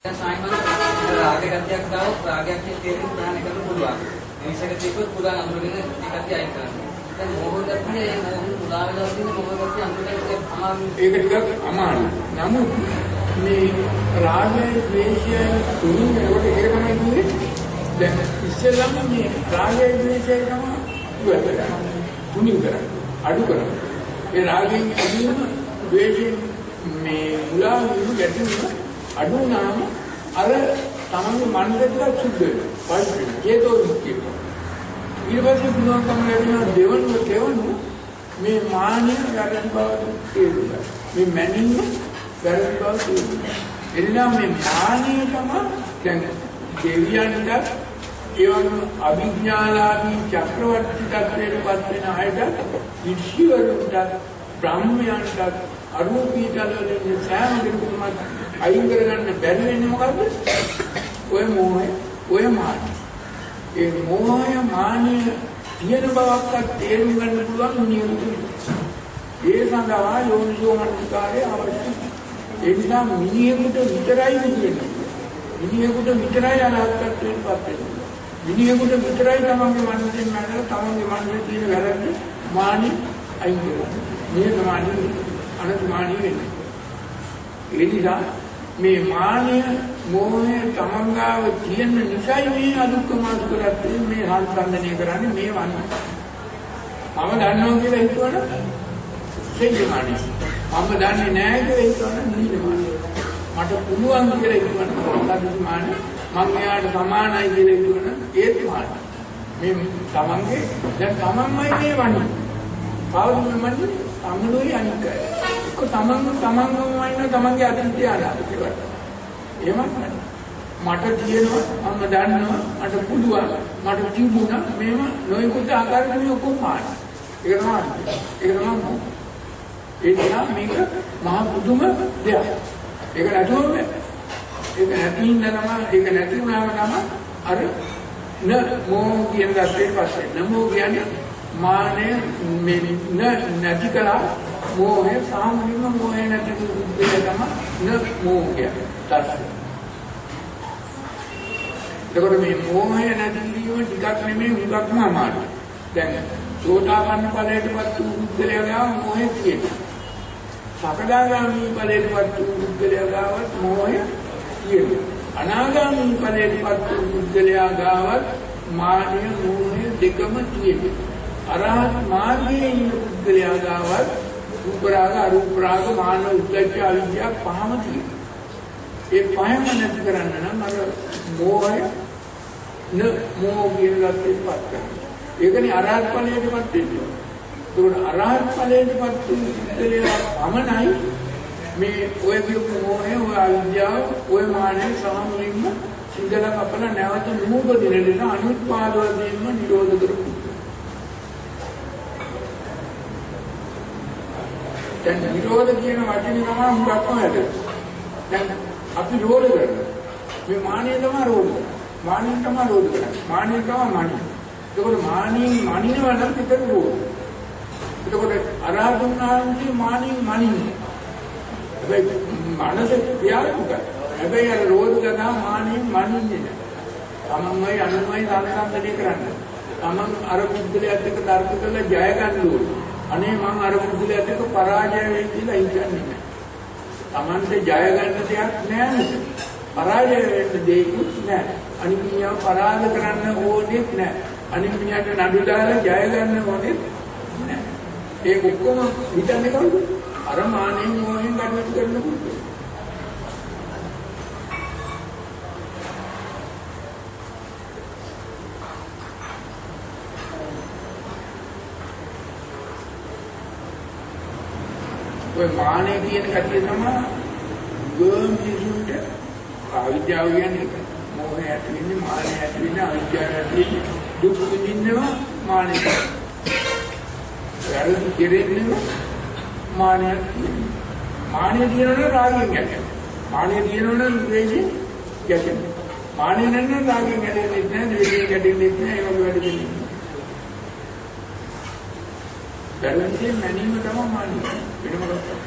සායමන රාගයක් දාව රාගයක් තේරුම් ගන්න කරන්න පුළුවන්. මිනිසක තිබ්බොත් පුරාණ අඳුරගෙන ඒකත් අයින් කරන්න. දැන් මොහොතදී මේ මොහොත පුරා වෙලා තියෙන මොහොතදී අඳුරගෙන අමාරු. ඒක ටිකක් අමාරුයි. නමුත් මේ රාගය ද්වේෂය තුنين වෙනකොට ඒක තමයි කියන්නේ. දැන් ඉස්සෙල්ලම මේ රාගය ද්වේෂය තමයි තුنين කරන්නේ. අඩු කරන්නේ. ඒ රාගයෙන් අඩුවම ද්වේෂයෙන් මේ මුලා වීම ගැටීම අඩු වුණාම අර තමන්ගේ මනසට සුද්ධ වෙනවා. ඒකෝ මුක්තිය. ඊළඟට පුළුවන්කම ලැබෙනවා දෙවනුව මේ මානිය ගැටෙන බව තේරුණා. මේ මැනීම ගැටෙන බව තේරුණා. එනිසා මේ මානිය තමයි දැන් දෙවියන්ට ඒවම අභිඥාලාභී චක්‍රවර්ති තත්ත්වයටපත් වෙන අයට ඉර්ෂිවරුන්ට බ්‍රහ්මයන්ට අරූපීතලවලින් සෑම දෙයක්ම අයින් කරගන්න බැරි වෙන්නේ මොකද්ද? ඔය මෝහය, ඔය මානය. ඒ මෝහය මානය තියෙන බවක්වත් තේරුම් ගන්න පුළුවන් නියුතුයි. ඒ සඳහා යෝනිසෝ මනසිකාරය අවශ්‍යයි. ඒ නිසා මිනිහෙකුට විතරයි කියන්නේ. මිනිහෙකුට විතරයි අනාත්මත්වයෙන් පත් වෙන්නේ. මිනිහෙකුට විතරයි තමන්ගේ මනසෙන් මනස තමන්ගේ මනසේ තියෙන වැරද්ද මානි අයින් කරන්නේ. මේ මානි අනතුමානි වෙන්නේ. ඒ නිසා මේ මානය මෝහය තමංගාව තියෙන නිසයි මේ අදුක්කම සුඛරත්වයෙන් මේ සංසන්දනය කරන්නේ මේ වන්නේ. මම දන්නවා කියලා හිතුවනම් සෙයිමානි. මම දන්නේ නැහැ කියලා හිතුවනම් නීදමානි. මට පුළුවන් කියලා හිතුවනම් අදුක්කමානි. මම එයාට සමානයි කියලා හිතුවනම් ඒත් මානි. මේ තමන්ගේ දැන් තමන්මයි මේ වන්නේ. කවුරුද මන්නේ? තමනුයි අනිකයි. තමන්ගේ අතීතය අනාගතය කියලා. එහෙමත් නැහැ. මට තියෙනවා මම දන්නවා මට පුළුවන් මට තිබුණා මේව නොයෙකුත් ආකාරයට මේ ඔක්කොම මාන. ඒක තමයි. ඒ නිසා මේක මහා පුදුම දෙයක්. ඒක නැතුව ඒක නැති වුණාම තමයි අර නමෝ කියන දස්සේ පස්සේ නමෝ කියන්නේ මානය මේ නැති කළා මෝහය සාමාන්‍යම මෝහය නැති දෙයක් තමයි නමෝහය. ඒකට මේ මෝහය නැති වීම ටිකක් නෙමෙයි විභක්ම අමාරුයි. දැන් සෝතාපන්න ඵලයටපත් වූ බුද්ධලයා මෝහය තියෙනවා. සකදාගාමී ඵලයටපත් වූ බුද්ධලයා ගාවත් මෝහය තියෙනවා. අනාගාමී ඵලයටපත් වූ බුද්ධලයා ගාවත් මානය මෝහය දෙකම තියෙනවා. අරහත් මාර්ගයේ ඉන්න බුද්ධලයා ගාවත් රූපරාග අරූප රාග මාන උද්දච්ච අවිද්‍යාව පහම තියෙනවා. ඒ පහම නැති කරන්න නම් අර මෝහය මෝහ කියන ලක්ෂණයටපත් කරනවා. ඒකනේ අරහත් ඵලයටපත් වෙන්නේ. ඒකට අරහත් ඵලයටපත් වූ බුද්ධලයා පමණයි මේ ඔය කියපු මෝහය, ඔය අවිද්‍යාව, ඔය මානය සාමුලින්ම සිංගල කපල නැවත නූපදින දෙන අනුත්පාද වශයෙන්ම නිරෝධ කරපු. දැන් නිරෝධ කියන වචනේ තමයි හුඟක්ම හැදෙන්නේ. දැන් අපි රෝධ කරනවා. මේ මානිය තමයි රෝධ කරන්නේ. මානිය තමයි රෝධ කරන්නේ. මානිය තමයි මනින. ඒකෝට මානිය මනිනවා නම් පිටර රෝධ. ඒකෝට අරහතුන්ාන්ති මානිය මනින්නේ. හැබැයි මනස ක්‍රියාත්මකයි. හැබැයි අර රෝධ කරනා මානිය මනින්නේ නැහැ. තමන්මයි අනුමයි සංසන්දනය කරන්නේ. තමන් අර බුද්ධලයට එක්ක තර්ක කරලා ජය ගන්න ඕනේ. අනේ මං අර බුද්ධලයට එක්ක පරාජය වෙයි කියලා හිතන්නේ නැහැ. Tamante ජය ගන්න දෙයක් නැහැ. පරාජය වෙන්න දෙයක්වත් නැහැ. අනිත් මිනිහව පරාද කරන්න ඕනෙත් නැහැ. අනිත් මිනිහට නඩු දාලා ජය ගන්න ඕනෙත් නැහැ. ඒක ඔක්කොම හිතන්නේ කවුද? අර මානෙන් මොහෙන් ගඩොත් කරන්න පුළුවන්. ඔය මානෙ කියන කතිය තමයි ගොම් කිසුන්ට අවිද්‍යාව කියන්නේ මොහේ ඇති වෙන්නේ මානෙ ඇති වෙන්නේ අවිද්‍යාව ඇති වෙන්නේ දුක් විඳින්නවා මානෙ. වැරදි කෙරෙන්නේ මානෙ. මානෙ කියනවනේ රාගයෙන් ගැටෙනවා. මානෙ කියනවනේ ද්වේෂයෙන් ගැටෙනවා. මානෙ නැත්නම් රාගයෙන් ගැටෙන්නේ නැහැ, ද්වේෂයෙන් ගැටෙන්නේ නැහැ, ඒක වැඩ දෙන්නේ. වැරදියෙන් මැනීම තමයි මානෙ. වෙන මොකක්ද?